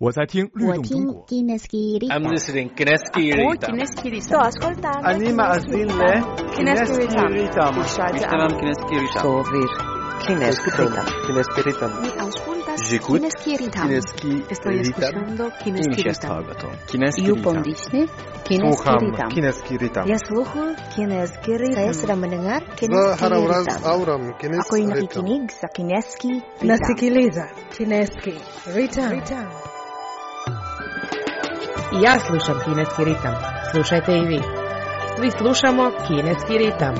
我在听律动中国。 I'm listening Kineski Ritam. Sto ascoltando. Anima Azille. Kineski Ritam. Ishtaram Kineski Ritam. Sovir. Kineski Ritam. Kineski Ritam. Mi auscultas J'écoute Kineski Ritam. Kineski Estoy escuchando Kineski Ritam. Kineski You Ritam. pondisne Kineski Sluham Ritam. Kineski Ritam. Ya sluhu Kineski Ritam. Saya sedang mendengar Kineski Harawraz Ritam. Auram Kineski Ako yung Ritam. nakikinig sa Kineski Ritam. Nasikiliza Kineski Ritam. Ja slušam Kineski ritam. Slušajte i vi. Svi slušamo Kineski ritam.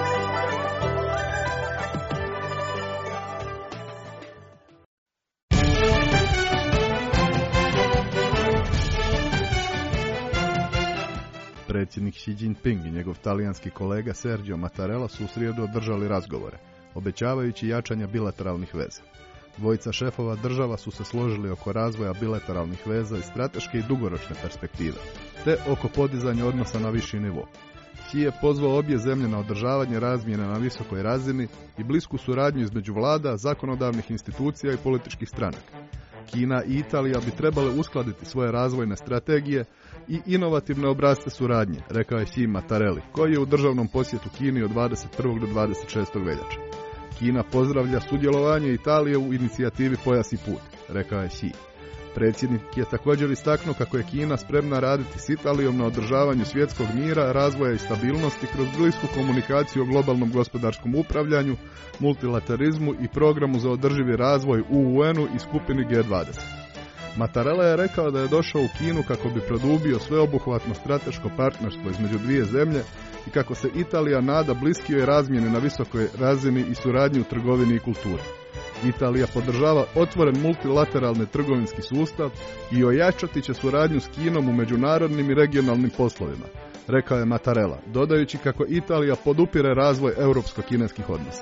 Predsjednik Xi Jinping i njegov talijanski kolega Sergio Mattarella su u srijedu održali razgovore, obećavajući jačanja bilateralnih veza. Dvojica šefova država su se složili oko razvoja bilateralnih veza iz strateške i dugoročne perspektive, te oko podizanja odnosa na viši nivo. Xi je pozvao obje zemlje na održavanje razmjene na visokoj razini i blisku suradnju između vlada, zakonodavnih institucija i političkih stranaka. Kina i Italija bi trebale uskladiti svoje razvojne strategije i inovativne obrasce suradnje, rekao je Xi Mattarelli, koji je u državnom posjetu Kini od 21. do 26. veljače. Kina pozdravlja sudjelovanje Italije u inicijativi Pojas i put, rekao je Xi. Predsjednik je također istaknuo kako je Kina spremna raditi s Italijom na održavanju svjetskog mira, razvoja i stabilnosti kroz blisku komunikaciju o globalnom gospodarskom upravljanju, multilaterizmu i programu za održivi razvoj u UN-u i skupini G20. Mattarella je rekao da je došao u Kinu kako bi produbio sveobuhvatno strateško partnerstvo između dvije zemlje i kako se Italija nada bliskijoj razmjeni na visokoj razini i suradnji u trgovini i kulturi. Italija podržava otvoren multilateralni trgovinski sustav i ojačati će suradnju s Kinom u međunarodnim i regionalnim poslovima, rekao je Mattarella, dodajući kako Italija podupire razvoj europsko-kineskih odnosa.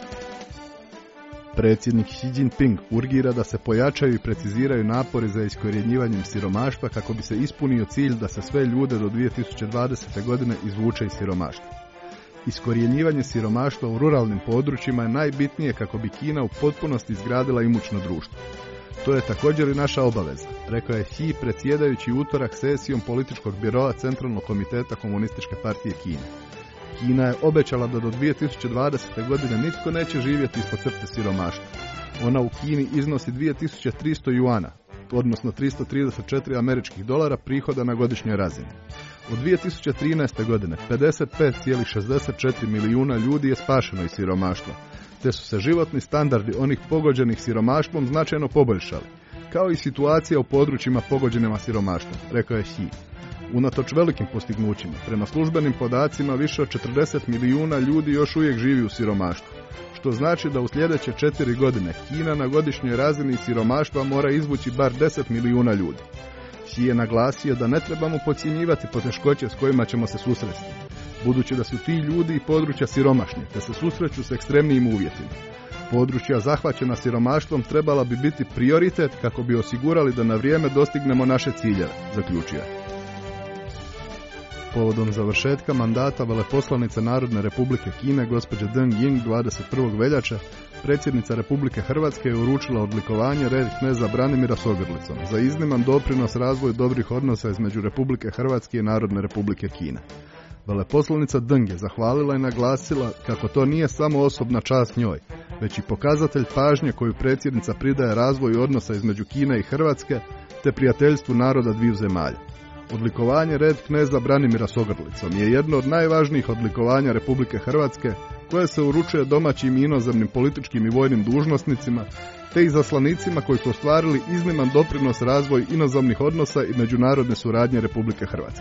Predsjednik Xi Jinping urgira da se pojačaju i preciziraju napori za iskorjenjivanjem siromaštva kako bi se ispunio cilj da se sve ljude do 2020. godine izvuče iz siromaštva. Iskorjenjivanje siromaštva u ruralnim područjima je najbitnije kako bi Kina u potpunosti izgradila imućno društvo. To je također i naša obaveza, rekao je Xi predsjedajući utorak sesijom političkog biroa Centralnog komiteta Komunističke partije Kine. Kina je obećala da do 2020. godine nitko neće živjeti ispod crte siromaštva. Ona u Kini iznosi 2300 juana, odnosno 334 američkih dolara prihoda na godišnjoj razini. Od 2013. godine 55,64 milijuna ljudi je spašeno iz siromaštva, te su se životni standardi onih pogođenih siromaštvom značajno poboljšali, kao i situacija u područjima pogođenima siromaštvom, rekao je Xi. Unatoč velikim postignućima, prema službenim podacima više od 40 milijuna ljudi još uvijek živi u siromaštvu, što znači da u sljedeće 4 godine Kina na godišnjoj razini siromaštva mora izvući bar 10 milijuna ljudi. Xi je naglasio da ne trebamo podcjenjivati poteškoće s kojima ćemo se susresti, budući da su ti ljudi i područja siromašni, te se susreću s ekstremnijim uvjetima. Područja zahvaćena siromaštvom trebala bi biti prioritet kako bi osigurali da na vrijeme dostignemo naše ciljeve, zaključio je. Povodom završetka mandata veleposlanice Narodne Republike Kine gospođe Deng Ying 21. veljače, predsjednica Republike Hrvatske je uručila odlikovanje red kneza Branimira s ogrlicom za izniman doprinos razvoju dobrih odnosa između Republike Hrvatske i Narodne Republike Kine. Veleposlanica Deng je zahvalila i naglasila kako to nije samo osobna čast njoj, već i pokazatelj pažnje koju predsjednica pridaje razvoju odnosa između Kine i Hrvatske te prijateljstvu naroda dviju zemalja. Odlikovanje red kneza Branimira s ogrlicom je jedno od najvažnijih odlikovanja Republike Hrvatske koje se uručuje domaćim i inozemnim političkim i vojnim dužnosnicima te i zaslanicima koji su ostvarili izniman doprinos razvoju inozemnih odnosa i međunarodne suradnje Republike Hrvatske.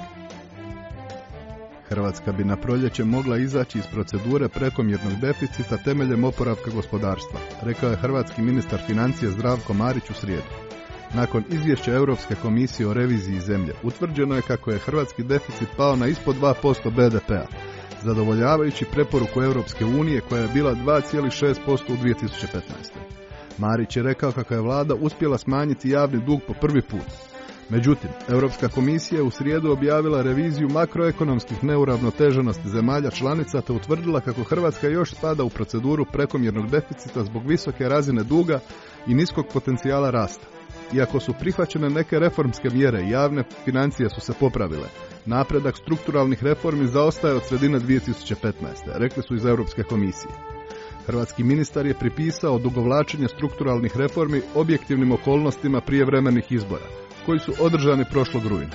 Hrvatska bi na proljeće mogla izaći iz procedure prekomjernog deficita temeljem oporavka gospodarstva, rekao je hrvatski ministar financija Zdravko Marić u srijedu. Nakon izvješća Europske komisije o reviziji zemlje, utvrđeno je kako je hrvatski deficit pao na ispod 2% BDP-a, zadovoljavajući preporuku Europske unije koja je bila 2,6% u 2015. Marić je rekao kako je vlada uspjela smanjiti javni dug po prvi put. Međutim, Europska komisija u srijedu objavila reviziju makroekonomskih neuravnoteženosti zemalja članica te utvrdila kako Hrvatska još spada u proceduru prekomjernog deficita zbog visoke razine duga i niskog potencijala rasta. Iako su prihvaćene neke reformske mjere i javne financije su se popravile, napredak strukturalnih reformi zaostaje od sredine 2015. rekli su iz Europske komisije. Hrvatski ministar je pripisao odugovlačenje strukturalnih reformi objektivnim okolnostima prijevremenih izbora, koji su održani prošlog rujna.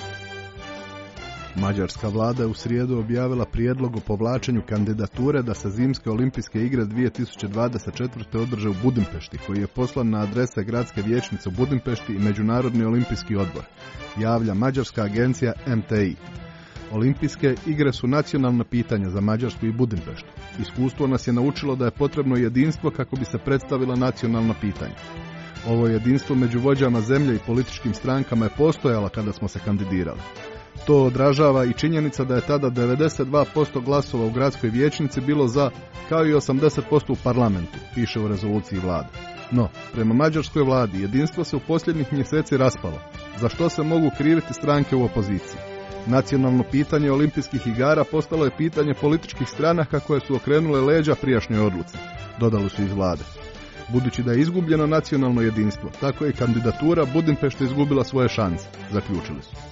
Mađarska vlada je u srijedu objavila prijedlog o povlačenju kandidature da se zimske olimpijske igre 2024. održe u Budimpešti, koji je poslan na adrese gradske vijećnice u Budimpešti i Međunarodni olimpijski odbor, javlja mađarska agencija MTI. Olimpijske igre su nacionalno pitanje za Mađarsku i Budimpeštu. Iskustvo nas je naučilo da je potrebno jedinstvo kako bi se predstavila nacionalna pitanja. Ovo jedinstvo među vođama zemlje i političkim strankama je postojalo kada smo se kandidirali. To odražava i činjenica da je tada 92% glasova u gradskoj vijećnici bilo za, kao i 80% u parlamentu, piše u rezoluciji vlade. No, prema mađarskoj vladi jedinstvo se u posljednjih mjeseci raspalo, za što se mogu kriviti stranke u opoziciji. Nacionalno pitanje olimpijskih igara postalo je pitanje političkih stranaka koje su okrenule leđa prijašnjoj odluci, dodali su iz vlade. Budući da je izgubljeno nacionalno jedinstvo, tako je i kandidatura Budimpešte izgubila svoje šanse, zaključili su.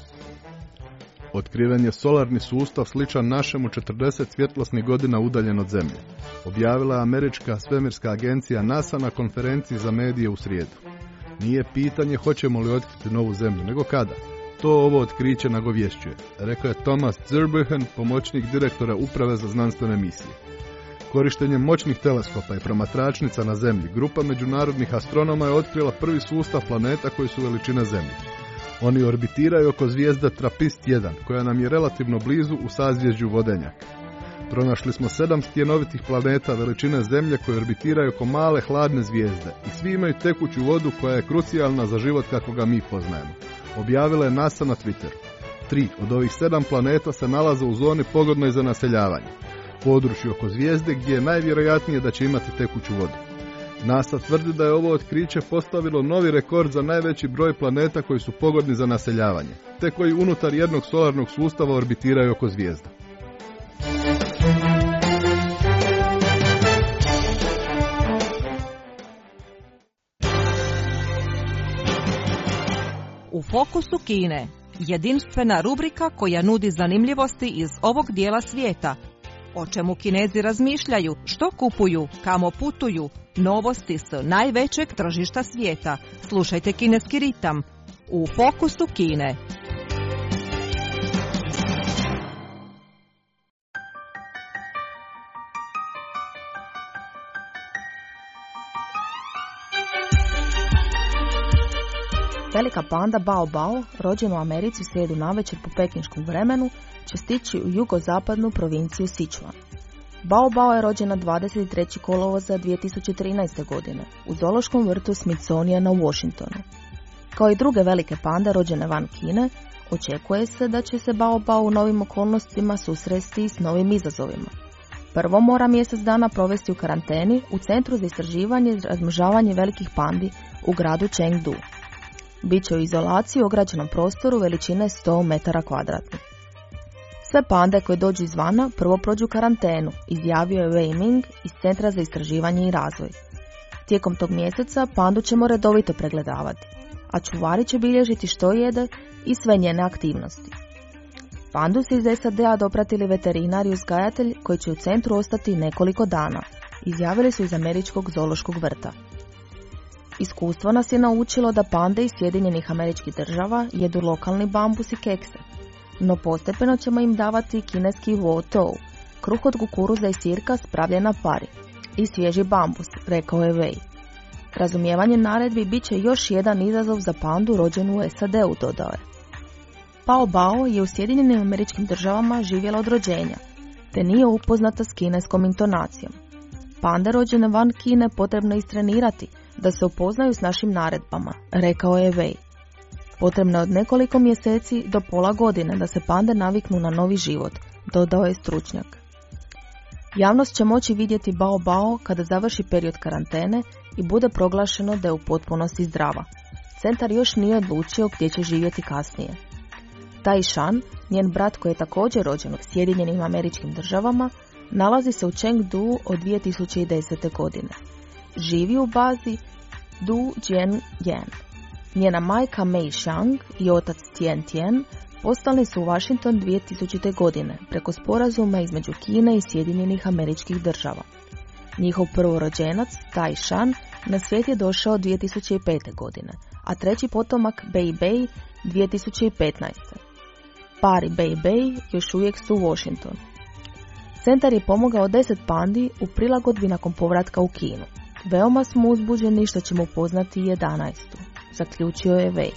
Otkriven je solarni sustav sličan našemu 40 svjetlosnih godina udaljen od Zemlje, objavila je američka svemirska agencija NASA na konferenciji za medije u srijedu. Nije pitanje hoćemo li otkriti novu Zemlju, nego kada. To ovo otkriće nagovješćuje, rekao je Thomas Zurbuchen, pomoćnik direktora Uprave za znanstvene misije. Korištenjem moćnih teleskopa i promatračnica na Zemlji, grupa međunarodnih astronoma je otkrila prvi sustav planeta koji su veličine Zemlje. Oni orbitiraju oko zvijezde TRAPPIST-1, koja nam je relativno blizu u sazvježđu Vodenjak. Pronašli smo 7 stjenovitih planeta veličine Zemlje koje orbitiraju oko male hladne zvijezde i svi imaju tekuću vodu koja je krucijalna za život kako ga mi poznajemo, objavila je NASA na Twitteru. 3 od ovih 7 planeta se nalaze u zoni pogodnoj za naseljavanje, području oko zvijezde gdje je najvjerojatnije da će imati tekuću vodu. NASA tvrdi da je ovo otkriće postavilo novi rekord za najveći broj planeta koji su pogodni za naseljavanje, te koji unutar jednog solarnog sustava orbitiraju oko zvijezda. U fokusu Kine, jedinstvena rubrika koja nudi zanimljivosti iz ovog dijela svijeta. O čemu Kinezi razmišljaju, što kupuju, kamo putuju, novosti s najvećeg tržišta svijeta. Slušajte Kineski ritam u fokusu Kine. Velika panda Bao Bao, rođena u Americi u srijedu navečer po pekinškom vremenu, će stići u jugozapadnu provinciju Sichuan. Bao Bao je rođena 23. kolovoza 2013. godine u zoološkom vrtu Smithsoniana u Washingtonu. Kao i druge velike pande rođene van Kine, očekuje se da će se Bao Bao u novim okolnostima susresti s novim izazovima. Prvo mora mjesec dana provesti u karanteni u Centru za istraživanje i razmnožavanje velikih pandi u gradu Chengdu. Biće u izolaciji u ograđenom prostoru veličine 100 metara kvadratnih. Sve pande koje dođu izvana prvo prođu karantenu, izjavio je Wei Ming iz Centra za istraživanje i razvoj. Tijekom tog mjeseca pandu ćemo redovito pregledavati, a čuvari će bilježiti što jede i sve njene aktivnosti. Pandu se iz SAD-a dopratili veterinar i uzgajatelj koji će u centru ostati nekoliko dana, izjavili su iz američkog zoološkog vrta. Iskustvo nas je naučilo da pande iz Sjedinjenih Američkih Država jedu lokalni bambus i kekse, no postepeno ćemo im davati kineski wo tou, kruh od kukuruza i sirka spravljen na pari, i svježi bambus, rekao je Wei. Razumijevanje naredbi bit će još jedan izazov za pandu rođenu u SAD-u, dodao je. Bao Bao je u Sjedinjenim Američkim Državama živjela od rođenja, te nije upoznata s kineskom intonacijom. Pande rođene van Kine potrebno je istrenirati da se upoznaju s našim naredbama, rekao je Wei. Potrebno je od nekoliko mjeseci do pola godine da se pande naviknu na novi život, dodao je stručnjak. Javnost će moći vidjeti Bao Bao kada završi period karantene i bude proglašeno da je u potpunosti zdrava. Centar još nije odlučio gdje će živjeti kasnije. Tai-Shan, njen brat koji je također rođen u Sjedinjenim Američkim Državama, nalazi se u Chengdu od 2010. godine. Živi u bazi Du Jian. Njena majka Mei Xiang i otac Tian Tian poslani su u Washington 2000. godine preko sporazuma između Kine i Sjedinjenih Američkih Država. Njihov prvorođenac, Tai-Shan, na svijet je došao 2005. godine, a treći potomak Bei 2015. Pari Bei još uvijek su u Washingtonu. Centar je pomogao 10 pandi u prilagodbi nakon povratka u Kinu. Veoma smo uzbuđeni što ćemo upoznati 11. Zaključio je Wei.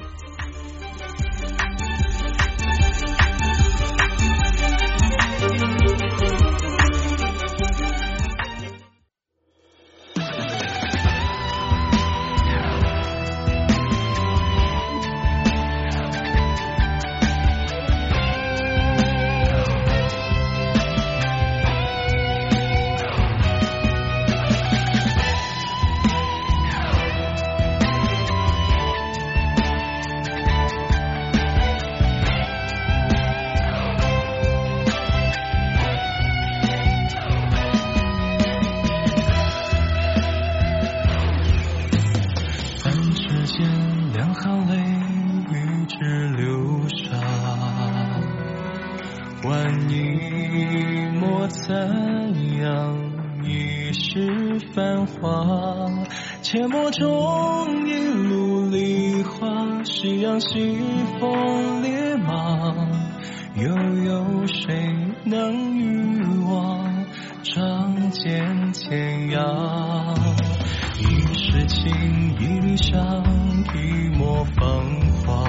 阡陌中一路梨花，夕阳西风烈马，又有谁能与我仗剑天涯？一世情，一理想，一抹芳华，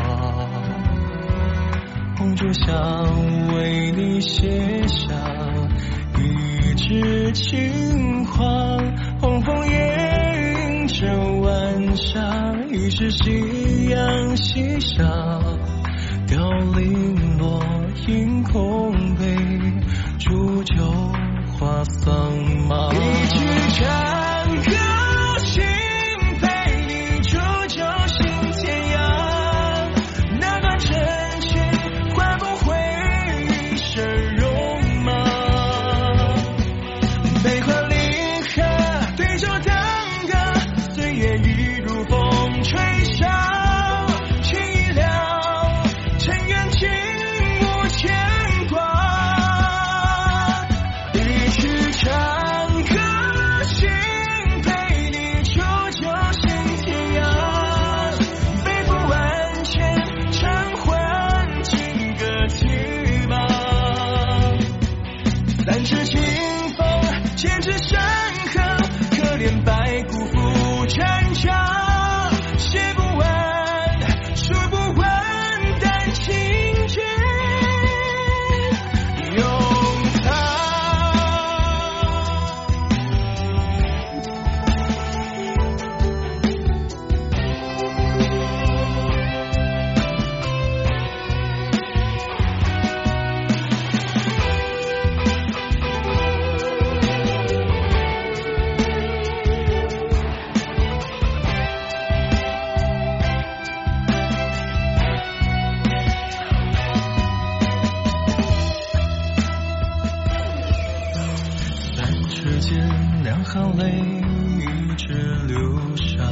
红烛香为你写下一纸情话，红枫叶映着晚霞，一世夕阳西下，凋零落英空杯，煮酒话桑麻，一曲长歌行陪你煮酒行天涯，那段真情换不回一身戎马，悲欢离合对酒当歌，岁月已如风吹沙，情已了，尘缘尽无牵挂，一曲长歌行陪你煮酒行天涯，背负万千偿还金戈铁马，三尺清风千尺山河，可怜白骨浮战场，写不完数不完但情卷永藏。三尺剑，两行泪一直流下，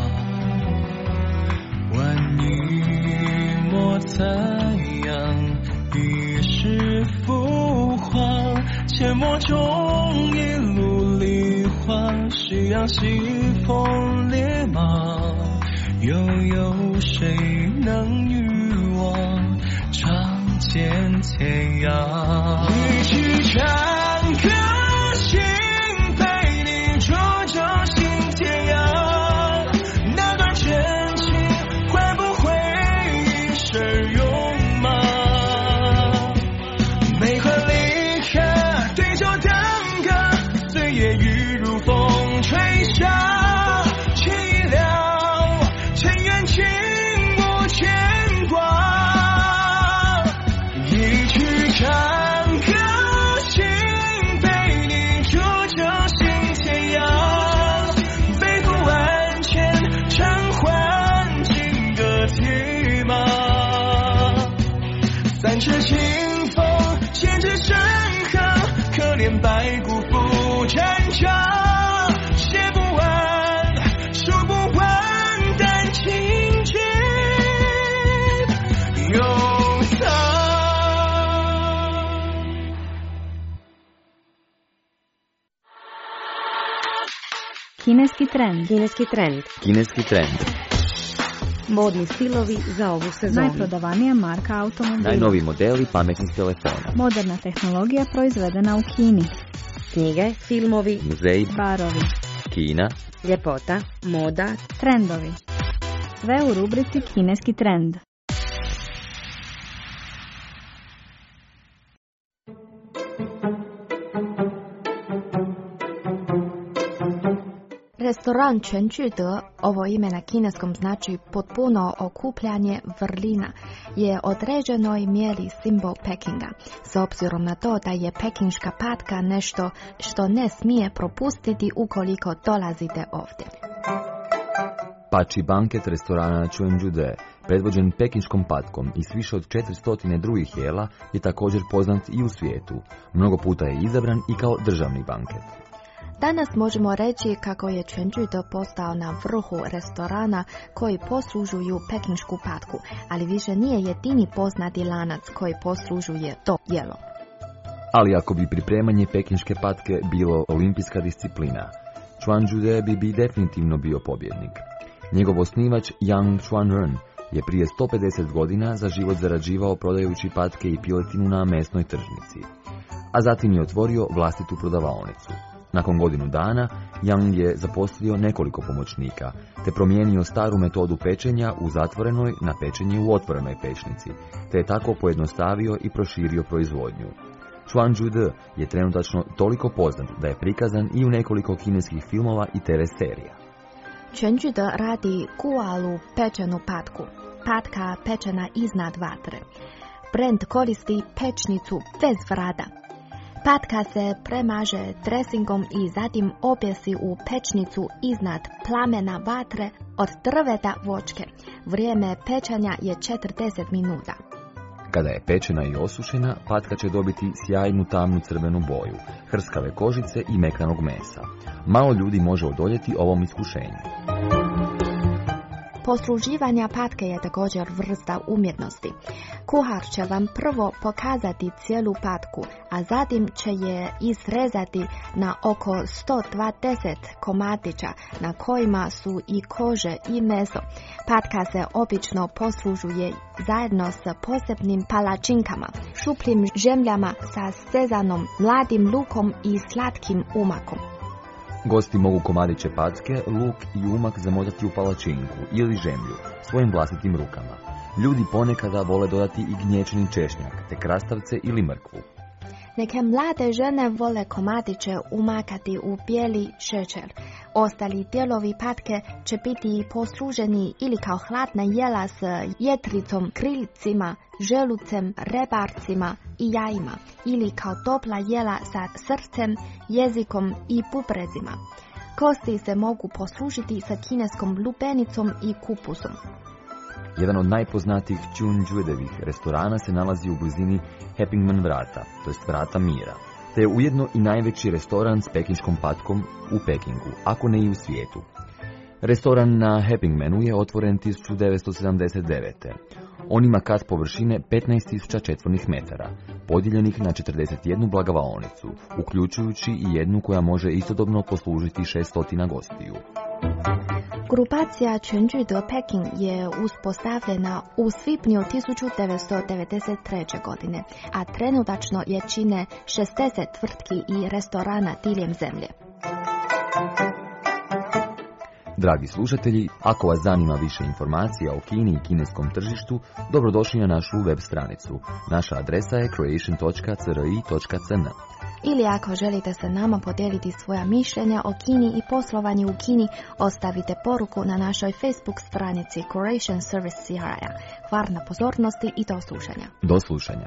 万泥抹残阳，一世浮华，阡陌中一路梨花，夕阳西风烈马，又有谁能与我仗剑天涯？一曲长歌行陪你煮酒行天涯，那段真情换不回一身戎马，悲欢离合对酒当歌，岁月已如风吹沙，情已了，尘缘尽无牵挂，一曲长歌行陪你煮酒行天涯，背负万千偿还金戈三尺清风牵着山河，可怜白骨负战场，写不完数不完但情绝永藏。 Kineski trend. Kineski trend. Kineski trend. Modni stilovi za ovu sezonu. Najprodavanija marka automobila. Najnoviji modeli pametnih telefona. Moderna tehnologija proizvedena u Kini. Knjige, filmovi, Muzeji, Barovi. Kina, ljepota, moda, Trendovi. Sve u rubrici Kineski trend. Restoran Quanjude, ovo ime na kineskom znači potpuno okupljanje vrlina, je određenoj mjeri simbol Pekinga, s obzirom na to da je pekinška patka nešto što ne smije propustiti ukoliko dolazite ovdje. Pači banket restorana Quanjude, predvođen pekinškom patkom i s više od 400 drugih jela, je također poznat i u svijetu. Mnogo puta je izabran i kao državni banket. Danas možemo reći kako je Quanjude postao na vrhu restorana koji poslužuju pekinšku patku, ali više nije jedini poznati lanac koji poslužuje to jelo. Ali ako bi pripremanje pekinške patke bilo olimpijska disciplina, Quanjude bi definitivno bio pobjednik. Njegov osnivač Yang Chuanren je prije 150 godina za život zarađivao prodajući patke i piletinu na mesnoj tržnici, a zatim je otvorio vlastitu prodavaonicu. Nakon godinu dana, Yang je zaposlio nekoliko pomoćnika, te promijenio staru metodu pečenja u zatvorenoj na pečenje u otvorenoj pečnici, te je tako pojednostavio i proširio proizvodnju. Quanjude je trenutačno toliko poznat da je prikazan i u nekoliko kineskih filmova i TV serija. Quanjude radi gualu pečenu patku, patka pečena iznad vatre. Brand koristi pečnicu bez vrata. Patka se premaže dresingom i zatim objesi u pečnicu iznad plamena vatre od drveta voćke. Vrijeme pečanja je 40 minuta. Kada je pečena i osušena, patka će dobiti sjajnu tamnu crvenu boju, hrskave kožice i mekanog mesa. Malo ljudi može odoljeti ovom iskušenju. Posluživanja patke je također vrsta umjetnosti. Kuhar će vam prvo pokazati cijelu patku, a zatim će je izrezati na oko 120 komadića na kojima su i kože i meso. Patka se obično poslužuje zajedno s posebnim palačinkama, šupljim žemljama sa sezanom, mladim lukom i slatkim umakom. Gosti mogu komadiće patke, luk i umak zamotati u palačinku ili žemlju svojim vlastitim rukama. Ljudi ponekada vole dodati i gnječeni češnjak, te krastavce ili mrkvu. Neke mlade žene vole komadiće umakati u bijeli šećer. Ostali dijelovi patke će biti posluženi ili kao hladna jela s jetricom, krilicima, želucem, rebarcima i jajima, ili kao topla jela sa srcem, jezikom i bubrezima. Kosti se mogu poslužiti sa kineskom lubenicom i kupusom. Jedan od najpoznatijih Quanjudevih restorana se nalazi u blizini Hepingman vrata, to jest vrata mira, te je ujedno i najveći restoran s pekinškom patkom u Pekingu, ako ne i u svijetu. Restoran na Hepingmanu je otvoren 1979. On ima kat površine 15.000 četvornih metara, podijeljenih na 41 blagavaonicu, uključujući i jednu koja može istodobno poslužiti 600 gostiju. Grupacija Quanjude Peking je uspostavljena u svibnju 1993. godine, a trenutačno je čine 60 tvrtki i restorana diljem zemlje. Dragi slušatelji, ako vas zanima više informacija o Kini i kineskom tržištu, dobrodošli na našu web stranicu. Naša adresa je croatian.cri.cn. Ili ako želite se nama podijeliti svoja mišljenja o Kini i poslovanju u Kini, ostavite poruku na našoj Facebook stranici Croatian Service CRI. Hvala na pozornosti i do slušanja. Do slušanja.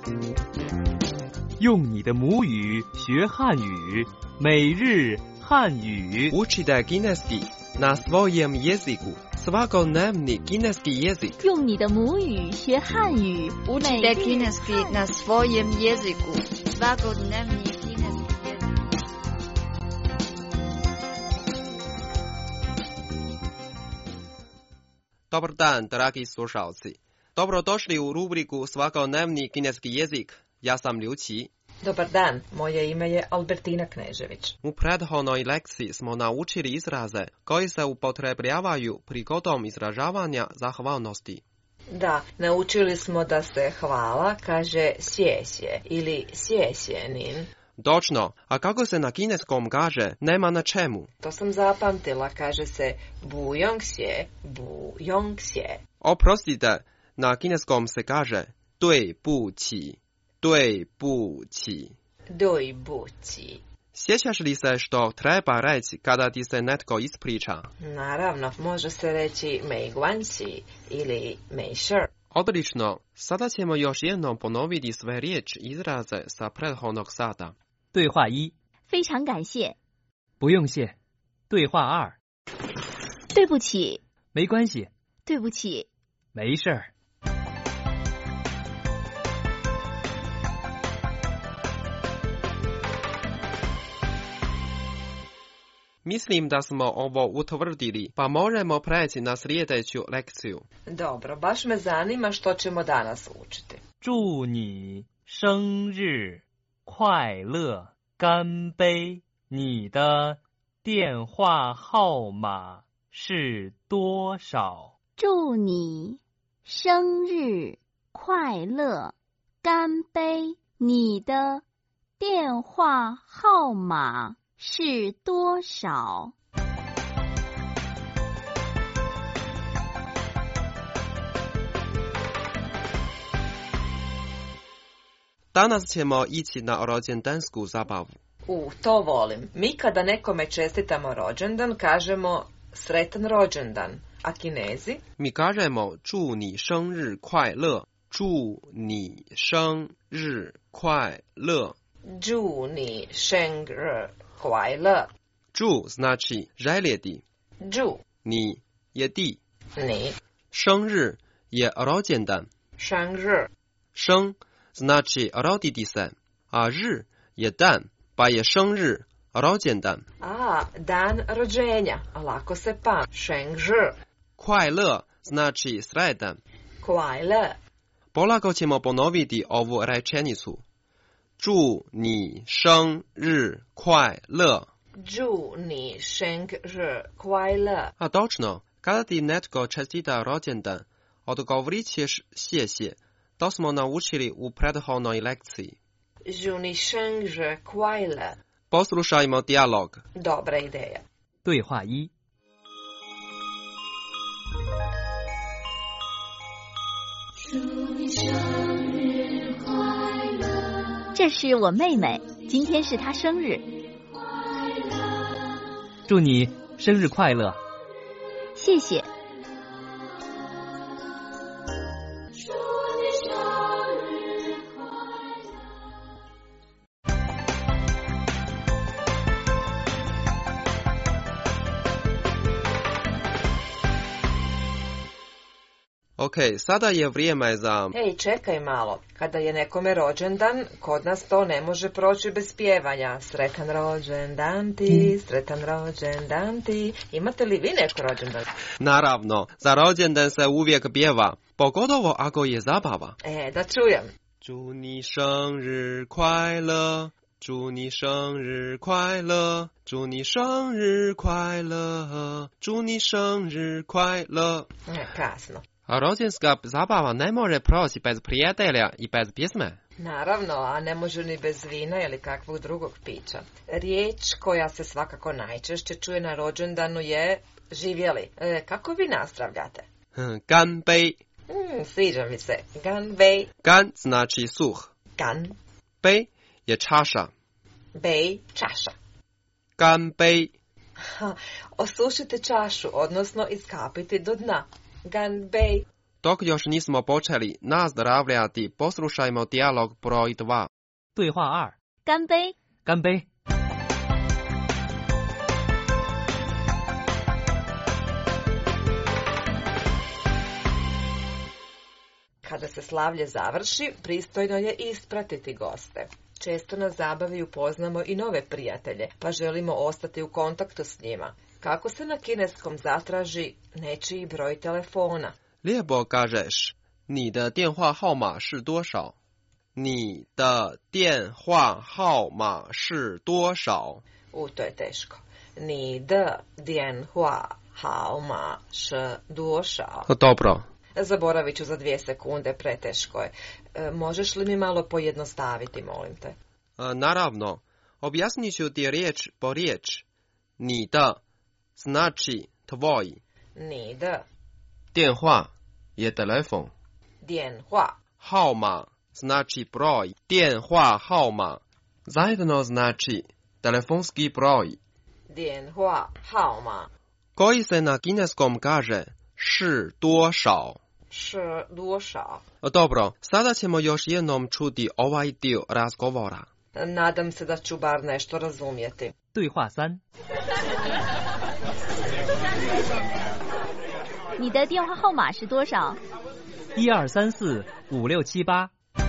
用你的母语学汉语，每日汉语。 Učite kineski na svojem jeziku. Svakodnevni kineski jezik. 用你的母语学汉语。 Učite kineski na svojem jeziku. Svakodnevni kineski jezik. Dobar dan, dragi slušalci. Dobrodošli u rubriku Svakodnevni kineski jezik. Ja sam Liu Qi. Dobar dan, moje ime je Albertina Knežević. U prethodnoj lekciji smo naučili izraze koji se upotrebljavaju prigodom izražavanja zahvalnosti. Da, naučili smo da se hvala kaže sješje ili sješjenin. Točno, a kako se na kineskom kaže nema na čemu? To sam zapamtila, kaže se bujongxie, bujongxie. Oprostite, na kineskom se kaže 对不起. 对不起. 对不起. Sjećaš li se što treba reći kada ti se netko ispriča? Naravno, može se reći mei guanxi ili mei shi. Odlično, sada ćemo još jednom ponoviti sve riječi izraze sa prethodnog sata. 对话一， 非常感谢。 不用谢。对话二， 对不起。 没关系。 对不起。 没事儿。 Mislim da smo ovo utvrdili, pa možemo preći na sljedeću lekciju. Dobro, baš me zanima što ćemo danas učiti. 祝你生日快乐，干杯！你的电话号码是多少？ 祝你生日快乐，干杯！你的电话号码是多少？ Danas ćemo ići na rođendansku zabavu. To volim. Mi kada nekome čestitamo rođendan, kažemo sretan rođendan. A Kinezi? Mi kažemo 祝你生日快乐，祝你生日快乐。 祝你生日快乐。 祝 znači željeti. 祝 ni je ti. ni. 生日 je rođendan. 生日生 znači roditi se, a 日 je dan, pa je 生日 rođendan. Dan rođenja, lako se pa. 生日快乐 znači sretan. 快乐 Polako ćemo ponoviti ovu rečenicu. 祝你生日快乐。 祝你生日快乐。 A točno, kada ti netko čestita rođendan, odgovorit ćeš 谢谢. To smo naučili u prethodnoj lekciji. 祝你生日快乐。 Poslušajmo dijalog. Dobra ideja. 对话一， 祝你生日快乐。这是我妹妹，今天是她生日。 祝你生日快乐。 谢谢。 Ok, sada je vrijeme za... Hej, čekaj malo. Kada je nekome rođendan, kod nas to ne može proći bez pjevanja. Sretan rođendan ti, sretan rođendan ti. Imate li vi neko rođendan? Naravno, za rođendan se uvijek pjeva, pogotovo ako je zabava. Da čujem. 祝你生日快乐，祝你生日快乐，祝你生日快乐，祝你生日快乐。 Kasno. A rođenska zabava ne može proći bez prijatelja i bez pjesme. Naravno, a ne može ni bez vina ili kakvog drugog pića. Riječ koja se svakako najčešće čuje na rođendanu je živjeli. Kako vi nastavljate? 干杯. Sviđa mi se. Ganbei. Gan znači suh. Gan. Bei je čaša. Bei, čaša. Ganbei. Osušite čašu, odnosno iskapiti do dna. Ganbei. Dok još nismo počeli nazdravljati, poslušajmo dijalog broj 2. 对话2。 干杯！ 干杯！ Kada se slavlje završi, pristojno je ispratiti goste. Često na zabavi upoznamo i nove prijatelje, pa želimo ostati u kontaktu s njima. Kako se na kineskom zatraži nečiji broj telefona? Lijepo kažeš, 你的电话号码是多少？你的电话号码是多少？ To je teško. 你的电话号码是多少？ Dobro. Zaboravit ću za 2 sekunde, preteško je. Možeš li mi malo pojednostaviti, molim te? Naravno. Objasnit ću ti riječ po riječ. 你的 znači tvoj. 你的电话 je telefon. 电话号码 znači broj. 电话号码 zajedno znači telefonski broj. 电话号码 koji se na kineskom kaže 是多少？ 是多少？ Dobro, sada ćemo još jednom čuti ovaj dio razgovora. Nadam se da ću bar nešto razumjeti. 对话3。 你的电话号码是多少 ？1、2、3、4、5、6、7、8。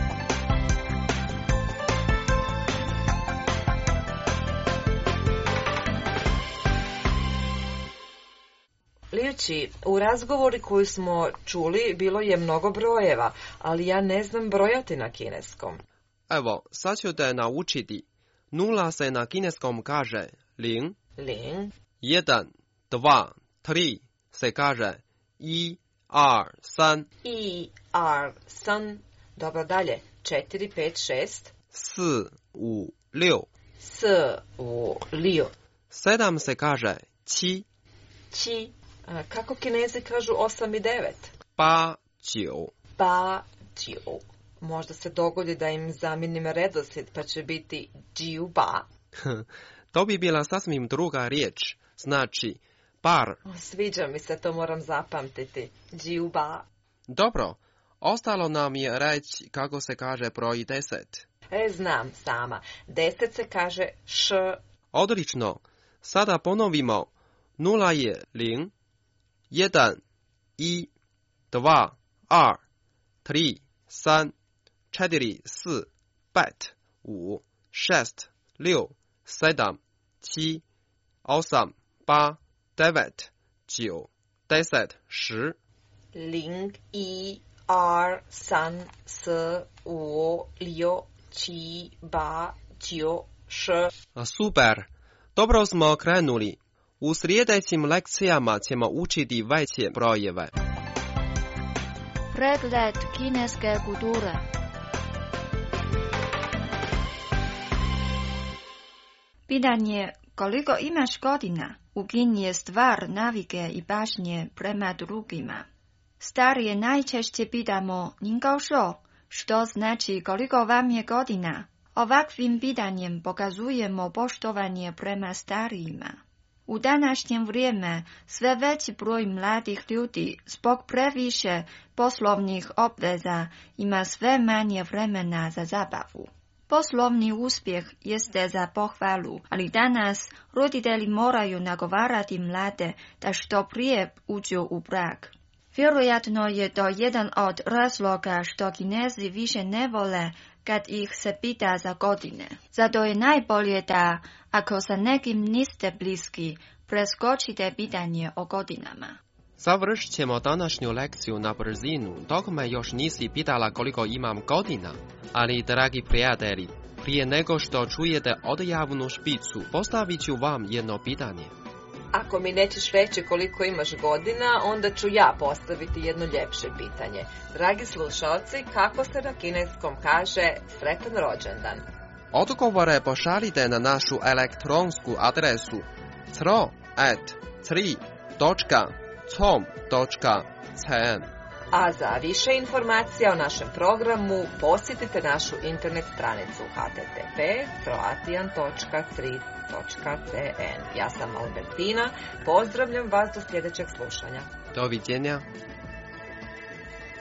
Liječi, u razgovori koju smo čuli bilo je mnogo brojeva, ali ja ne znam brojati na kineskom. Evo, sad ću te naučiti. 0 se na kineskom kaže 0. 0. 1, 2, 3 se kaže 1, 2, 3. 1, 2, 3. Dobro, dalje. 4, 5, 6. 4, 5, 6. 4, 5, 6. 7 se kaže 7. 7. Kako Kinezi kažu 8 i 9? 8, 9. 8, 9. Možda se dogodi da im zamijenim redoslijed, pa će biti 9, 8. To bi bila sasvim druga riječ. Znači, par. Sviđa mi se, to moram zapamtiti. 9, 8. Dobro, ostalo nam je reći kako se kaže broj 10. Znam sama. 10 se kaže š. Odlično. Sada ponovimo. 0 je 0. 1, 1, 2, 2, 3, 3, 4, 4, 5, 5, 6, 6, 7, 7, 8, 8, 9, 9, 10, 10. 0, 1, 2, 3, 4, 5, 6, 7, 8, 9, 10. Super. Dobro smo krenuli. U sljedećim lekcijama ćemo učiti veće brojeve. Pregled kineske kulture. Pitanje koliko imaš godina u Kini je stvar navike i pažnje prema drugima. Starije najčešće pitamo 您高寿, što znači koliko vam je godina. Ovakvim pitanjem pokazujemo poštovanje prema starijima. U današnjem vrijeme sve veći broj mladih ljudi zbog previše poslovnih obveza ima sve manje vremena za zabavu. Poslovni uspjeh jeste za pohvalu, ali danas roditelji moraju nagovarati mlade da što prije uđu u brak. Vjerojatno je to jedan od razloga što Kinezi više ne vole kad ih se pita za godine. Zato je najbolje da, ako sa nekim niste bliski, preskočite pitanje o godinama. Završit ćemo današnju lekciju na brzinu, dok me još nisi pitala koliko imam godina. Ali, dragi prijatelji, prije nego što čujete odjavnu špicu, postavit ću vam jedno pitanje. Ako mi nećeš reći koliko imaš godina, onda ću ja postaviti jedno ljepše pitanje. Dragi slušalci, kako se na kineskom kaže sretan rođendan? Odgovore pošaljite na našu elektronsku adresu cro@3.com.cn. A za više informacija o našem programu posjetite našu internet stranicu http://croatian.3.cn. Ja sam Albertina, pozdravljam vas do sljedećeg slušanja. Doviđenja.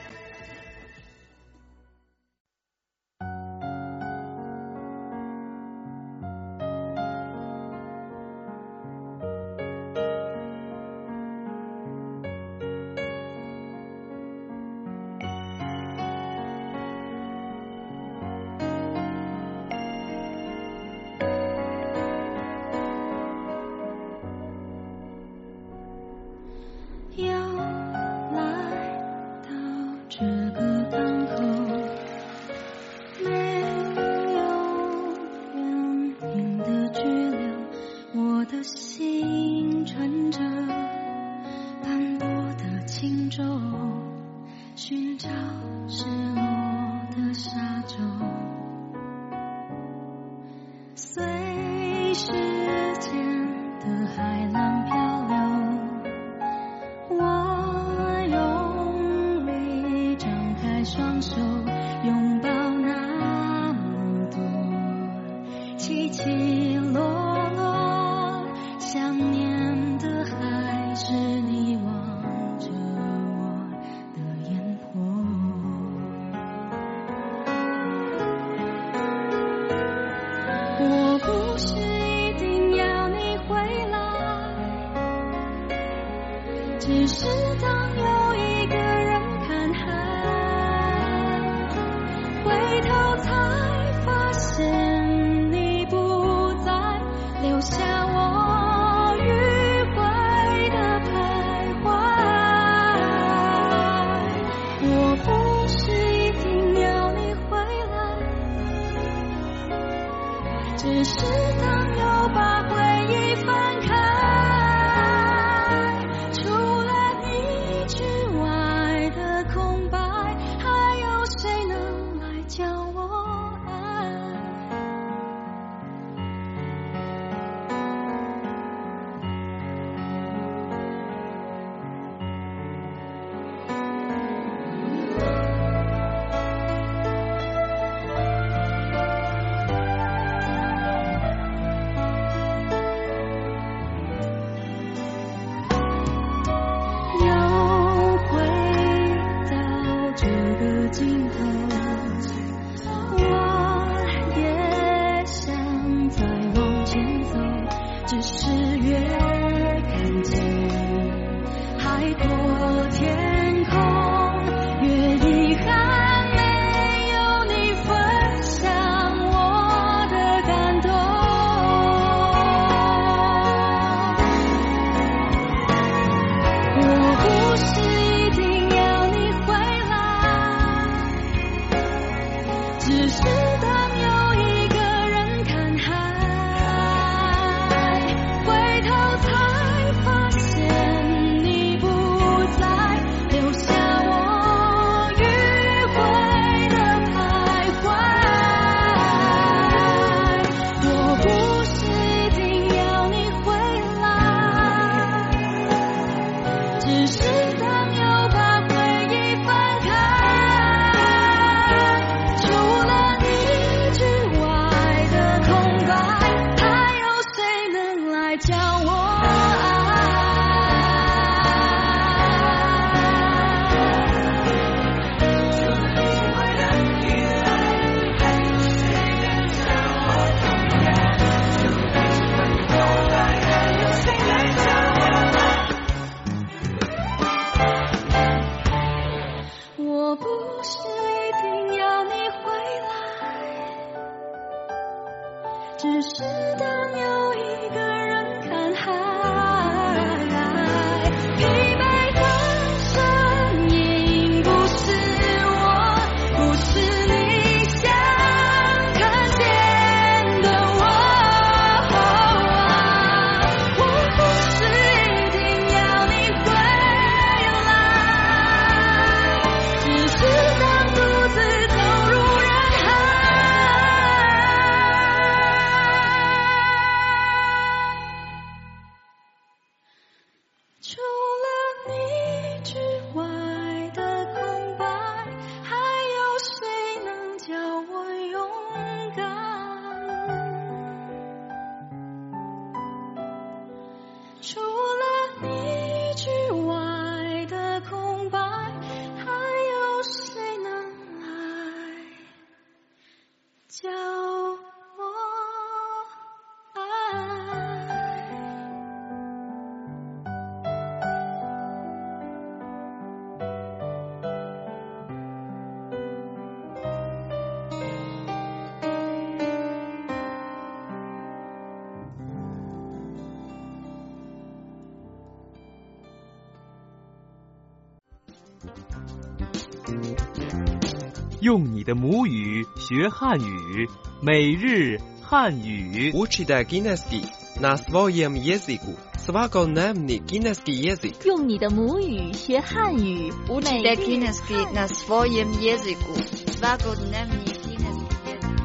用你的母语学汉语，每日汉语。 Učite kineski na svojem jeziku. Svakodnevni kineski jezik. 用你的母语学汉语， Učite kineski na svojem jeziku. Svakodnevni kineski jezik.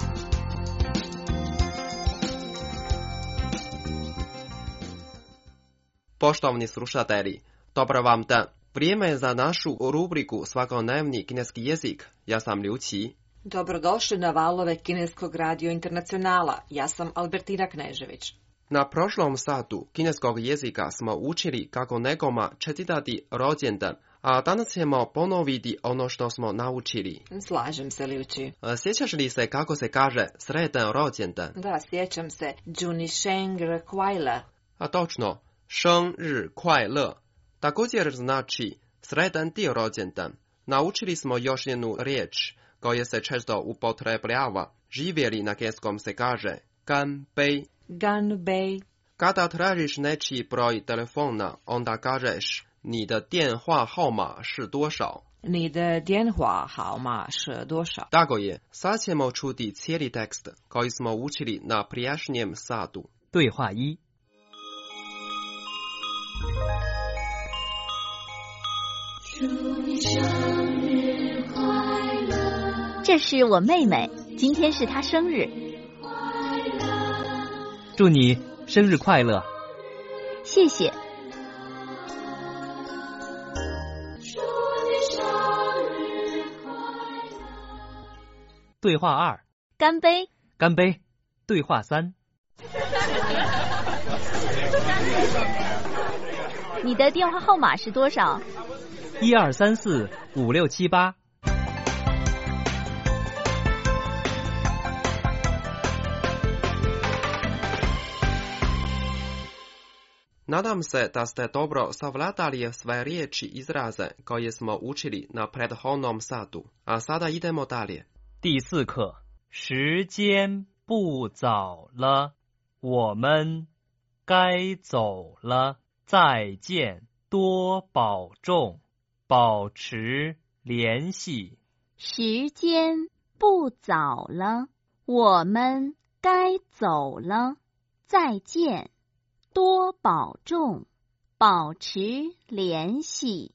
Poštovani slušatelji, dobar vam dan. Vrijeme je za našu rubriku Svakodnevni kineski jezik. Ja sam Liu Qi. Dobrodošli na valove Kineskog radio internacionala. Ja sam Albertina Knežević. Na prošlom satu kineskog jezika smo učili kako nekoma čestitati rođendan, a danas ćemo ponoviti ono što smo naučili. Slažem se, Liu Qi. Sjećaš li se kako se kaže sretan rođendan? Da, sjećam se. Juni Sheng Kuai Le. A točno, Sheng Ri Kuai Le. Također znači sretan ti rođendan. Naučili smo još jednu riječ koja se često upotrebljava. Živjeli na kineskom se kaže ganbei. Ganbei. Kada tražiš nečiji broj telefona, onda kažeš ni de dianhua haoma shi duoshao. Ni de dianhua haoma shi duoshao. Tako je. Sad ćemo čuti cijeli tekst koji smo učili na prijašnjem satu. 对话一。 这是我妹妹，今天是她生日。 祝你生日快乐！ 谢谢。 对话二。 干杯！ 干杯！对话三。 你的电话号码是多少 ？12345678。 Nadam se da ste dobro savladali sve riječi izraze koje smo učili na prethodnom satu. A sada idemo dalje. 第四课，时间不早了，我们该走了，再见，多保重，保持联系。 时间不早了，我们该走了，再见。多保重，保持联系。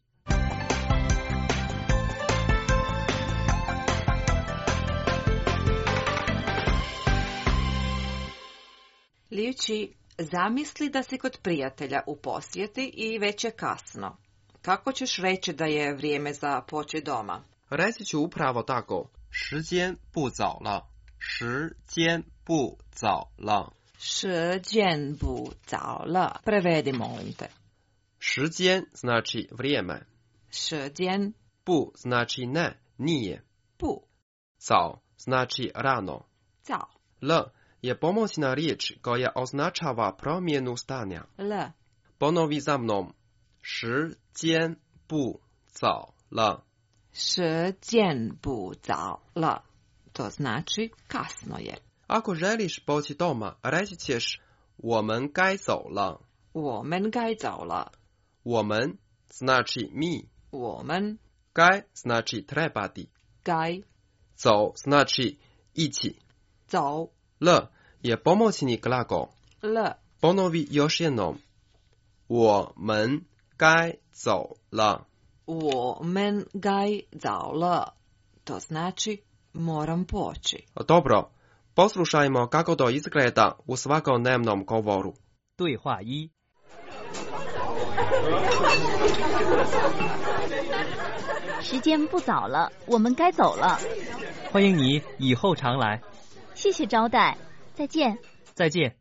Liu Qi, zamisli da si kod prijatelja u posjeti i već je kasno. Kako ćeš reći da je vrijeme za poći doma? Reći ću upravo tako. 时间不早了，时间不早了。 时间不早了. Prevedi, molim te. 时间 znači vrijeme. 时间不 znači ne, nije. 不早 znači rano. 早 L je pomoćna riječ koja označava promjenu stanja. L. Ponovi za mnom. 时间不早了。 时间不早了. To znači kasno je. Ako želiš poći doma, reći ćeš 我们该走了。 我们该走了。 我们 znači mi. 我们该 znači trebati. 该走 znači ići. 走 L je pomoćni glagol. L. Ponovi još jednom. 我们该走了。 我们该走了. To znači moram poći. Dobro. Poslušajmo kako to izgleda u svakodnevnom govoru. 对话一。 时间不早了，我们该走了。 欢迎你以后常来。 谢谢招待，再见。 再见。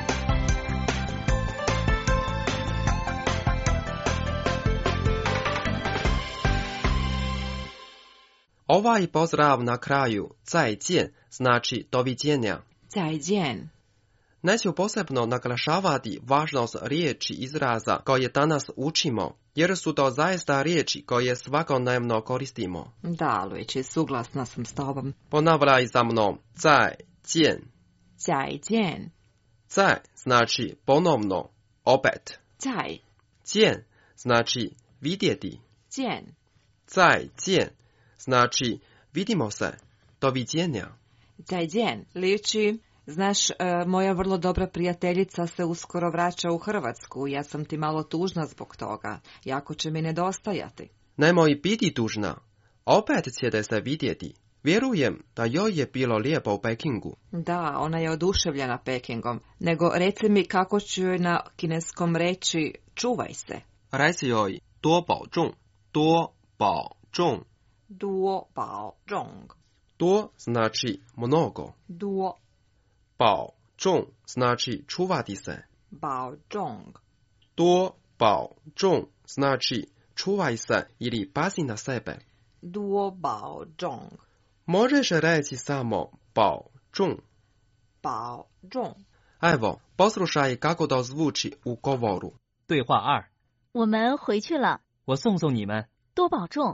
Ovaj pozdrav na kraju, 再见, znači doviđenja. 再见. Neću posebno naglašavati važnost riječi izraza koje danas učimo, jer su to zaista riječi koje svakodnevno koristimo. Da, Luigi, suglasna sam s tobom. Ponavljaj za mnom. 再见. 再见. 再 znači ponovno, opet. 再见 znači vidjeti. 见再见znači vidimo se, doviđenja. Zajđen liči, znaš, moja vrlo dobra prijateljica se uskoro vraća u Hrvatsku, ja sam ti malo tužna zbog toga, jako će mi nedostajati. Nemoj biti tužna, opet ćete se vidjeti. Vjerujem da joj je bilo lijepo u Pekingu. Da, ona je oduševljena Pekingom, nego reci mi kako ću joj na kineskom reći čuvaj se. Reci joj duo bao zhong, duo bao zhong. Duo bao zhong. Duo znači mnogo. Duo. Bao zhong znači čuvati se. Bao zhong. Duo bao zhong znači čuvaj se ili pazi na sebe. Duo bao zhong. Možeš reći samo bao zhong. Bao zhong. Evo, poslušaj kako to zvuči u govoru. 对话2。 我们回去了。 我送送你们。 多保重。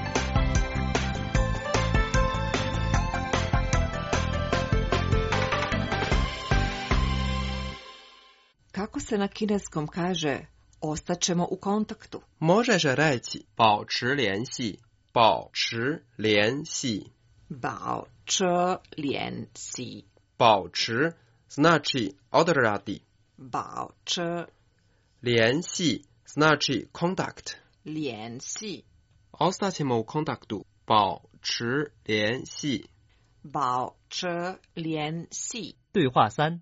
Kako se na kineskom kaže ostaćemo u kontaktu? Možeš reći 保持联系，保持联系。 保持联系。 保持znači odraditi. 保持。 联系znači kontakt. 联系。 Ostaćemo u kontaktu. 保持联系。 保持联系。 对话3。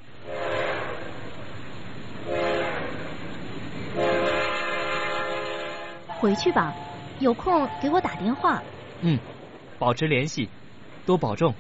回去吧，有空给我打电话。 嗯，保持联系，多保重。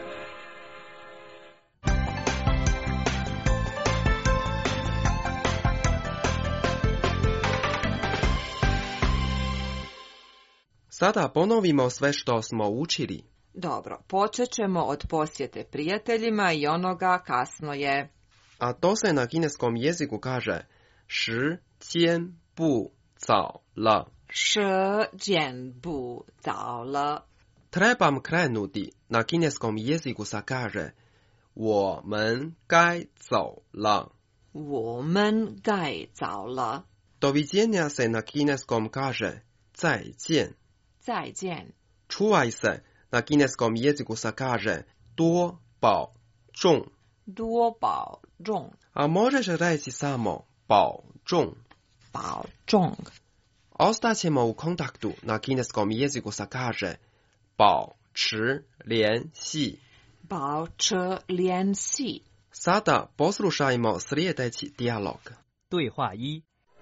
Sada ponovimo sve što smo učili. Dobro, počet ćemo od posjete prijateljima i onoga kasno je. A to se na kineskom jeziku kaže 时间不早了。 时间不早了。 Trebam krenuti, na kineskom jeziku se kaže 我们该走了。 我们该走了。 Doviđenja se na kineskom kaže 再见。 再见。 Čuvaj se, na kineskom jeziku se kaže 多保重。 多保重。 A možeš reći samo 保重。 保重。 Ostaćemo u kontaktu, na kineskom jeziku se kaže 保持联系。 保持联系。 Sada poslušajmo sljedeći dijalog. 对话1。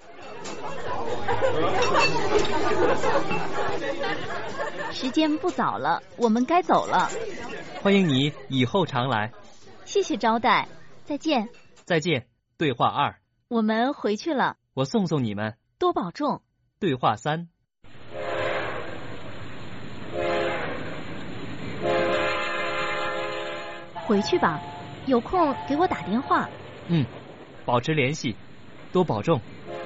时间不早了，我们该走了。 欢迎你以后常来。 谢谢招待，再见。 再见。对话2。 我们回去了。 我送送你们。 多保重。 对话3。 回去吧，有空给我打电话。 嗯，保持联系，多保重。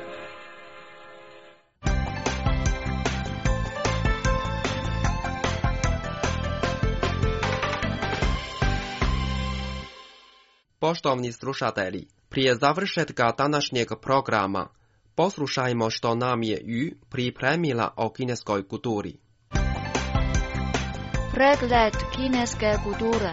Poštovni slušatelji, prije završetka današnjeg programa, poslušajmo što nam je Yu pripremila o kineskoj kulturi. Pregled kineske kulture.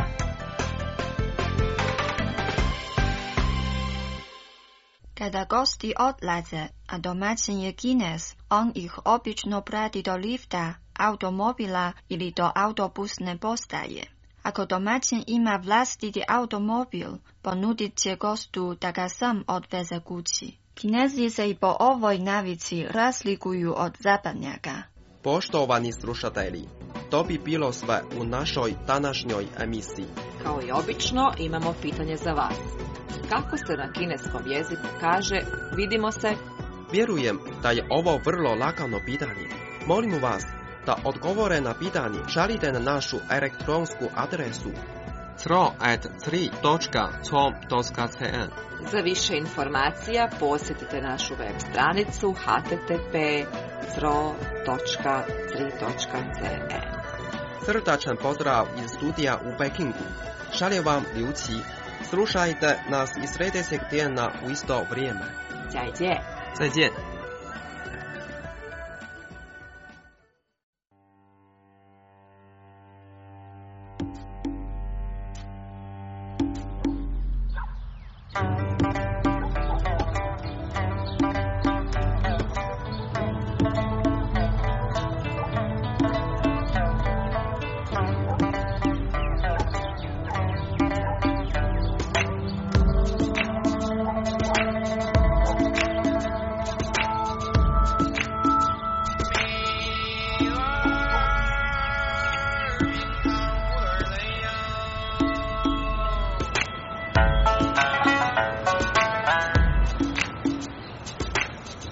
Kada gosti odlaze, a domaćin je Kines, on ih obično prati do lifta, automobila ili do autobusne postaje. Ako domaćin ima vlastiti automobil, ponudit će gostu da ga sam odveze kući. Kinezi se i po ovoj navici razlikuju od zapadnjaka. Poštovani slušatelji, to bi bilo sve u našoj današnjoj emisiji. Kao i obično, imamo pitanje za vas. Kako se na kineskom jeziku kaže vidimo se? Vjerujem da je ovo vrlo lagano pitanje. Molimo vas da odgovore na pitanje šaljite na našu elektronsku adresu cro@3.com.cn. Za više informacija posjetite našu web stranicu http://cro.3.cn. Srdačan pozdrav iz studija u Pekingu. Šalje vam Liu Qi. Slušajte nas i sljedećeg tjedna u isto vrijeme. 再见。 再见。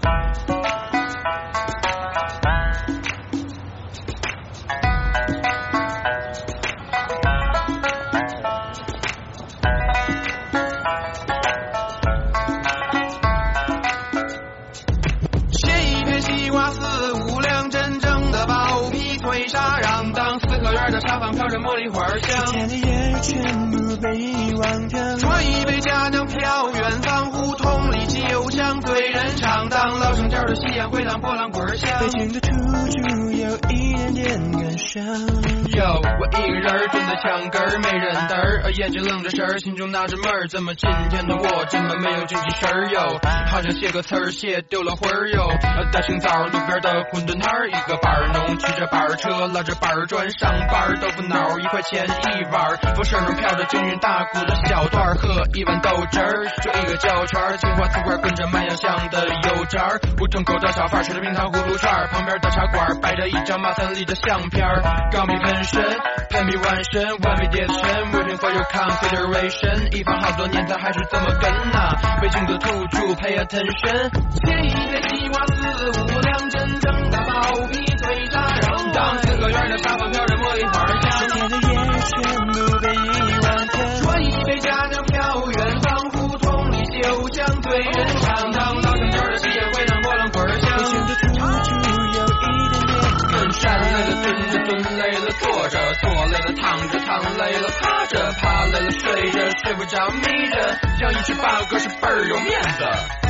沙发飘着茉莉花香，天的夜全部被遗忘掉。端一杯佳酿飘远方，胡同里酒香醉人肠。当老城角的夕阳回荡波浪滚响，北京的土著有一点点感伤。有我一个人蹲在墙根儿，没人嘚儿，眼睛愣着神儿，心中纳着闷儿，怎么今天的我这么没有精气神儿哟？好像写个词儿写丢了魂儿哟。大清早路边的馄饨摊儿，一个板儿农骑着板儿车，拉着板儿砖上班，豆腐脑1块钱一碗，风扇上飘着京韵大鼓的小段儿，喝一碗豆汁儿，就一个胶圈，青花瓷罐跟着卖洋香的油渣儿，胡同口的小贩吃着冰糖葫芦串儿，旁边的茶馆摆着一张马三立的相片儿，钢笔喷身，喷笔完身，完美叠身 ，waiting for your consideration， 一放好多年咱还是这么跟呐，北京的土著 pay attention， 切一片西瓜4、5两，真正的包皮脆炸肉，当4合院的沙发飘着茉莉花香，天的夜全部被遗忘掉，端一杯佳酿飘远方，胡同里酒香醉人肠，当老城角的夕阳回荡波浪滚响，北京的土著有一点点跟站累了蹲着，蹲累了坐着，坐累了躺着，躺累了趴着，趴累了睡着，睡不着眯着，像一只八哥是倍儿有面子。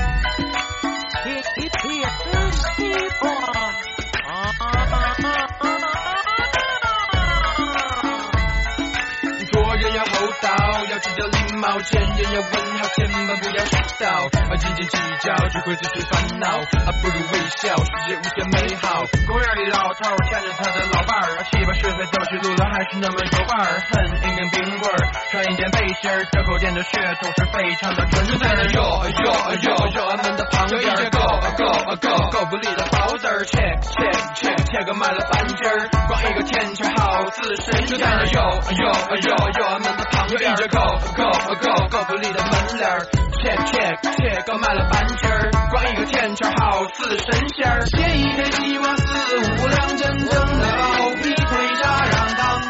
做人要厚道，要知道礼貌，见人要问好，千万不要迟到，斤斤计较只会自寻烦恼，不如微笑，世界无限美好。公园里老头牵着他的老伴儿，7、8、10岁走起路来还是那么有伴儿，恨一根冰棍儿，穿一件背心儿，这口店的血统是非常的纯正的。yo俺们的旁边够不力的包子儿，切个卖了半斤儿，光一个天桥好似神仙儿。yo俺们的旁边够不力的门脸儿，切个卖了半斤儿，光一个天桥好似神仙儿。切一片西瓜4、5两，真正的包皮脆炸让当，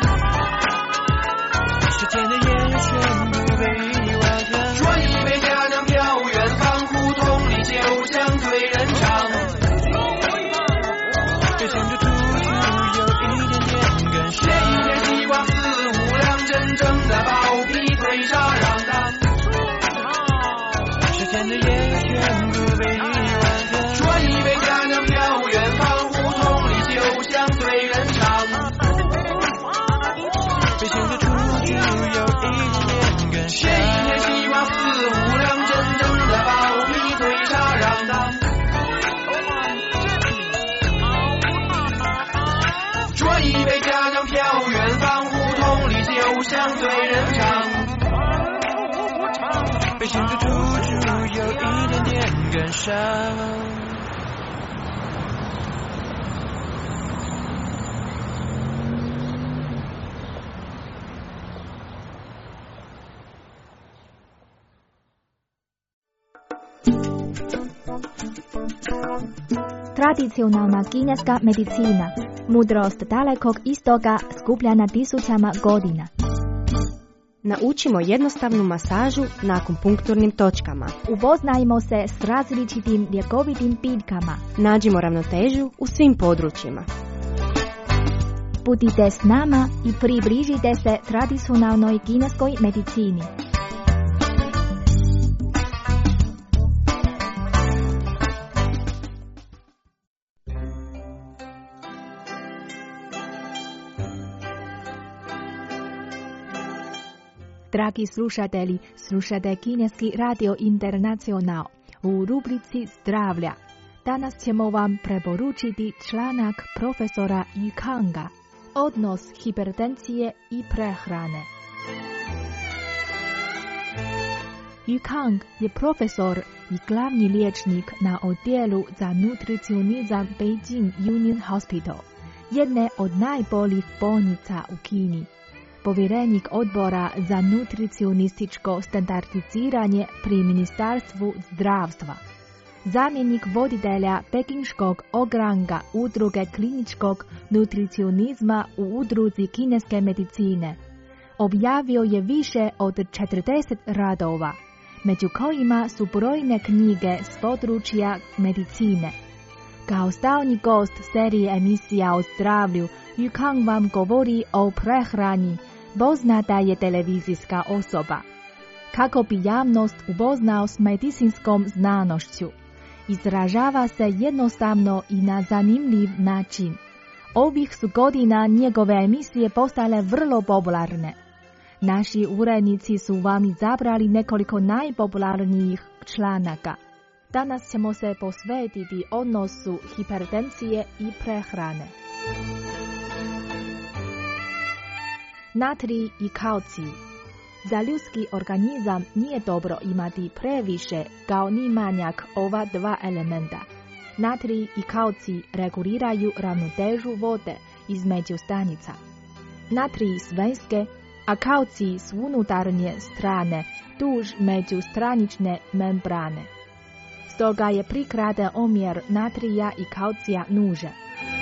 是天的夜全部被遗忘掉，端一杯佳酿飘远方，胡同里酒香醉人肠，北京的土著有一点点感伤，切一片西瓜4、5两，真正的包皮脆炸让当，是天的夜全部被遗忘掉，端一杯佳酿飘远方，胡同里酒香醉人肠，北京的土著有一点点感伤，切一片西瓜4、5两，真正的包皮脆炸让当，端一杯佳酿飘远方，胡同里酒香醉人肠，北京的土著有一点点感伤。 Tradicionalna kineska medicina, mudrost dalekog istoka skupljena tisućama godina. Naučimo jednostavnu masažu na akupunkturnim točkama. Upoznajmo se s različitim ljekovitim biljkama. Nađimo ravnotežu u svim područjima. Putite s nama i približite se tradicionalnoj kineskoj medicini. Dragi slušatelji, slušate Kineski radio Internacional u rubrici Zdravlja. Danas ćemo vam preporučiti članak profesora Yukanga, odnos hipertenzije i prehrane. Yukang je profesor i glavni liječnik na odjelu za nutricionizam Beijing Union Hospital, jedne od najboljih bolnica u Kini. Povjerenik odbora za nutricionističko standardiziranje pri Ministarstvu zdravstva. zamjenik voditelja pekinškog ogranka udruge kliničkog nutricionizma u udruzi kineske medicine, objavio je više od 40 radova, među kojima su brojne knjige s područja medicine. Kao stalni gost serije emisija o zdravlju, Yu Kang vam govori o prehrani, poznata je televizijska osoba. Kako bi javnost upoznao s medicinskom znanošću, izražava se jednostavno i na zanimljiv način. Ovih su godina njegove emisije postale vrlo popularne. Naši urednici su vam izabrali nekoliko najpopularnijih članaka. Danas ćemo se posvetiti odnosu hipertenzije i prehrane. Natrij i kalcij. Za ljudski organizam nije dobro imati previše kao ni manjak ova dva elementa. Natrij i kalcij reguliraju ravnotežu vode između stanica. Natrij s vanjske, a kalcij s unutarnje strane duž međustranične membrane. Stoga je prikladan omjer natrija i kalcija nužan.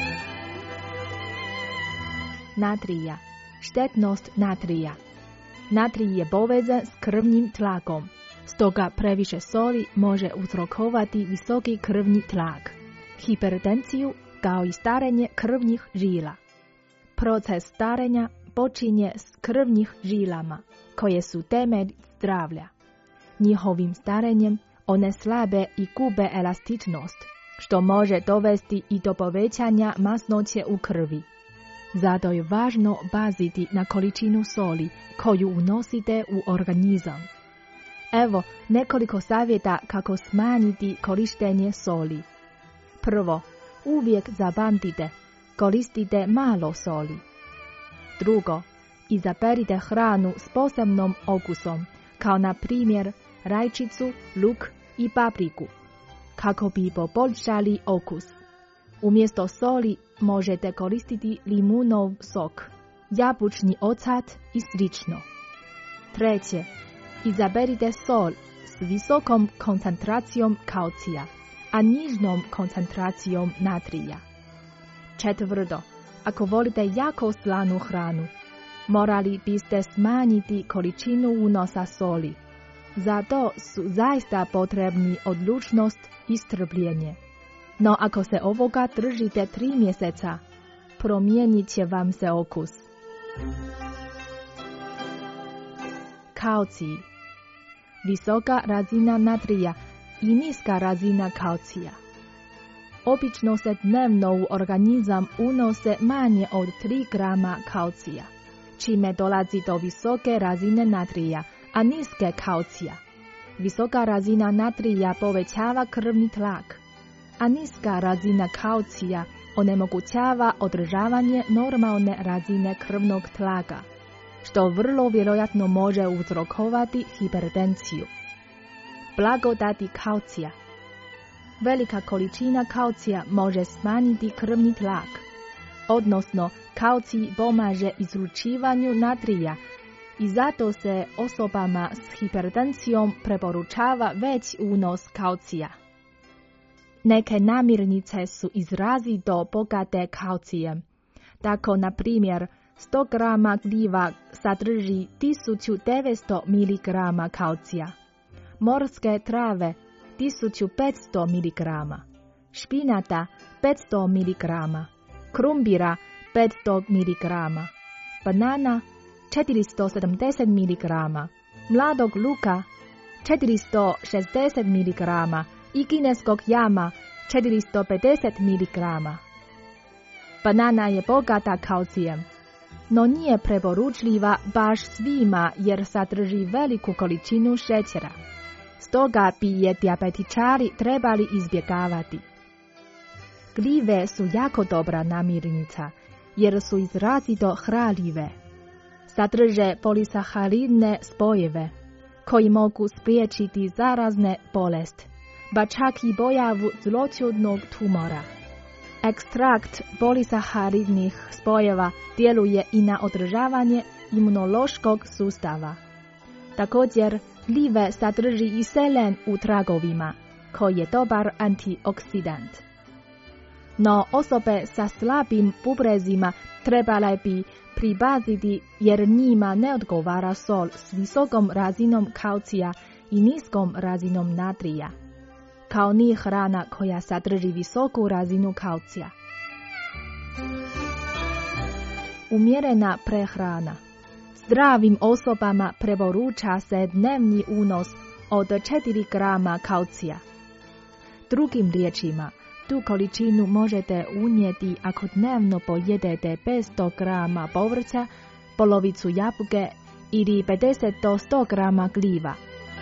Natrija. Štetnost natrija. Natrij je povezan s krvnim tlakom, stoga previše soli može uzrokovati visoki krvni tlak, hipertenziju kao i starenje krvnih žila. Proces starenja počinje s krvnih žilama, koje su temelj zdravlja. Njihovim starenjem one slabe i gube elastičnost, što može dovesti i do povećanja masnoće u krvi. Zato je važno paziti na količinu soli koju unosite u organizam. Evo nekoliko savjeta kako smanjiti korištenje soli. Prvo, uvijek zapamtite, koristite malo soli. Drugo, izaberite hranu s posebnom okusom, kao na primjer rajčicu, luk i papriku, kako bi poboljšali okus. Umjesto soli možete koristiti limunov sok, jabučni ocat i slično. Treće, izaberite sol s visokom koncentracijom kalcija, a nižnom koncentracijom natrija. Četvrto, ako volite jako slanu hranu, morali biste smanjiti količinu unosa soli. Zato su zaista potrebni odlučnost i strpljenje. No ako se ovoga držite 3 mjeseca, promijenit će vam se okus. Kalcij. Visoka razina natrija i niska razina kalcija. Obično se dnevno u organizam unose manje od 3 grama kalcija, čime dolazi do visoke razine natrija, a niske kalcija. Visoka razina natrija povećava krvni tlak, a niska razina kalcija onemogućava održavanje normalne razine krvnog tlaka, što vrlo vjerojatno može uzrokovati hipertenziju. Blagodati kalcija. Velika količina kalcija može smanjiti krvni tlak, odnosno kalcij pomaže izlučivanju natrija i zato se osobama s hipertenzijom preporučava veći unos kalcija. Neke namirnice su izrazito bogate kalcijem. Tako, na primjer, 100 grama gljiva sadrži 1900 mg kalcija, morske trave 1500 mg, špinata 500 mg, krumpira 500 mg, banana 470 mg, mladog luka 460 mg i kineskog jama 450 mg. Banana je bogata kalcijem, no nije preporučljiva baš svima jer sadrži veliku količinu šećera. Stoga bi je dijabetičari trebali izbjegavati. Gljive su jako dobra namirnica jer su izrazito hranljive. Sadrže polisaharidne spojeve koji mogu spriječiti zarazne bolesti, pa čak i pojavu zloćudnog tumora. Ekstrakt polisaharidnih spojeva djeluje i na održavanje imunološkog sustava. Također, gljive sadrži i selen u tragovima, koji je dobar antioksidant. No osobe sa slabim bubrezima trebale bi pribaziti jer njima ne odgovara sol s visokom razinom kalcija i niskom razinom natrija, kao ni hrana koja sadrži visoku razinu kalcija. Umjerena prehrana. Zdravim osobama preporuča se dnevni unos od 4 grama kalcija. Drugim riječima, tu količinu možete unijeti ako dnevno pojedete 500 grama povrća, polovicu jabuke ili 50 do 100 grama gljiva.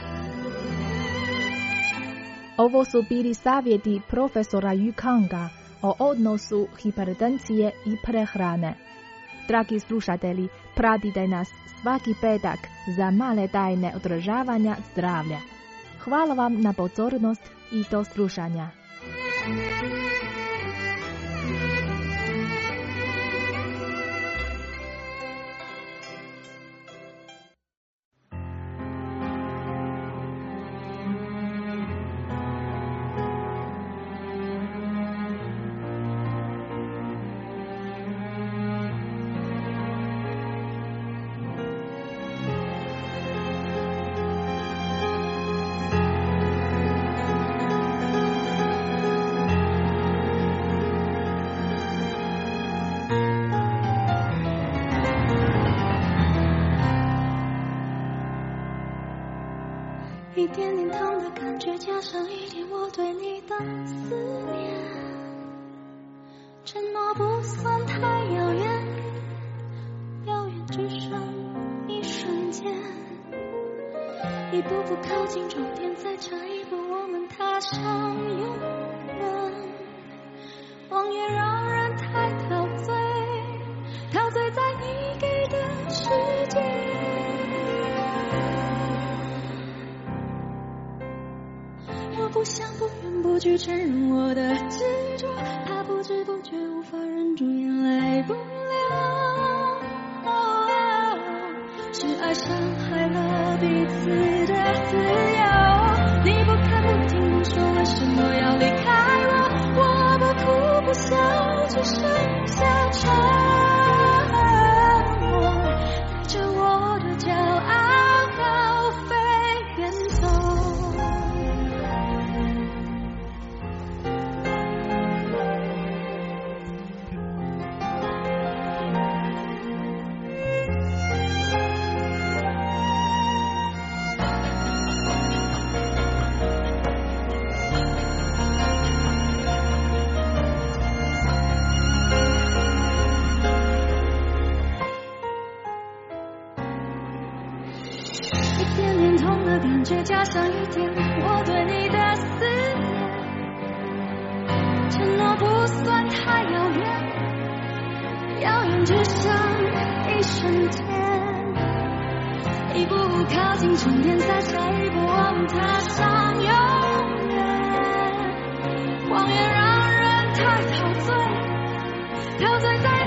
Ovo su bili savjeti profesora Yu Kanga o odnosu hipertencije i prehrane. Dragi slušatelji, pratite nas svaki petak za male tajne održavanja zdravlja. Hvala vam na pozornost i do slušanja. 一点点疼的感觉，加上一点我对你的思念，承诺不算太遥远，遥远只剩一瞬间，一步步靠近终点，再差一步我们踏上永远。谎言让人太陶醉，陶醉在你给的世界。我不想不愿不拒承认我的执着，怕不知不觉无法忍住眼泪不流。是爱伤害了彼此的自由，你不看不听不说，为什么要离开我？我不哭不笑，只剩下沉默，带着我的骄傲高飞远走。感觉加上一点我对你的思念，承诺不算太遥远，遥远只剩一瞬间，一步步靠近终点，再下一步我们踏上永远。谎言让人太陶醉，陶醉在